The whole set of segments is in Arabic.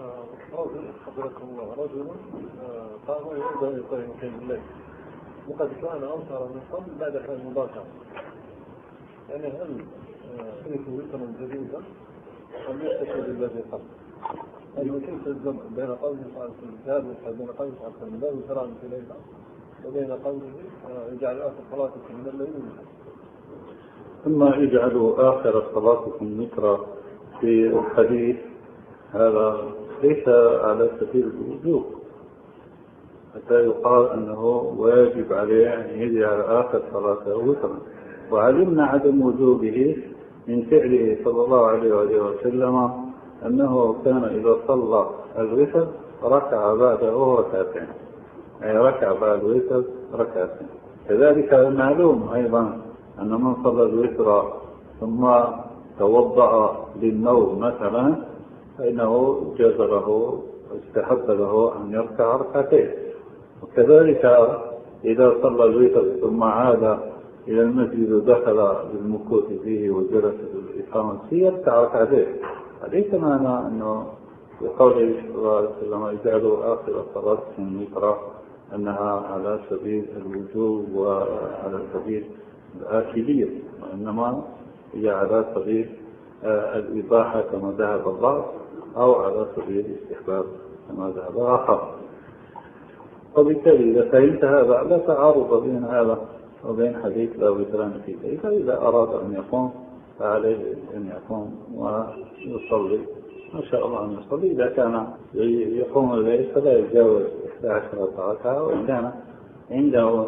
رجل حضركم الله رجل قام يريد أن يقيم الليل وقد كان أوتر من قبل بعد المباشرة، يعني هل يكون وترا جديدا أم يستفيد الذي قبل؟ هل يمكن الجمع بين قوله بين قوله لا وترا في ليلة وبين قوله اجعل آخر صلاتكم من الليل؟ ثم اجعلوا آخر صلاتكم وترا في الحديث هذا ليس على سبيل الوجوب حتى يقال أنه واجب عليه أن يجعل آخر صلاته وترا، وعلمنا عدم وجوبه من فعله صلى الله عليه وسلم أنه كان إذا صلى الوتر ركع بعده ركعتين، أي ركع بعد الوتر ركعتين. كذلك معلوم أيضا أن من صلى الوتر ثم توضأ للنوم مثلا فإنه جاز له واستحب له أن يركع ركعتين. وكذلك إذا صلى الوتر ثم عاد إلى المسجد ودخل بالمكوث فيه وجلس بالإقامة فيه يركع ركعتين. فليس معنى أنه بقوله صلى الله عليه وسلم اجعلوا آخر صلاتكم وترا أنها على سبيل الوجوب وعلى سبيل الآكلية، وإنما هي على سبيل الإباحة كما ذهب الله، أو على سبيل الاستحباب كما ذهب آخر. وبالتالي إذا فهمت هذا لا تعارض بين هذا وبين حديث لا وتران في الليل. فإذا أراد أن يقوم فعليه أن يقوم ويصلي ما شاء الله أن يصلي. إذا كان يقوم الليل فلا يتجاوز 11 ركعة، وإن كان عنده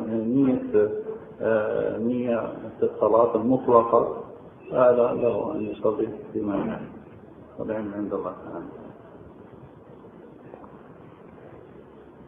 نية الصلاة المطلقة فهذا له أن يصلي بما يعلم، والعلم عند الله تعالى.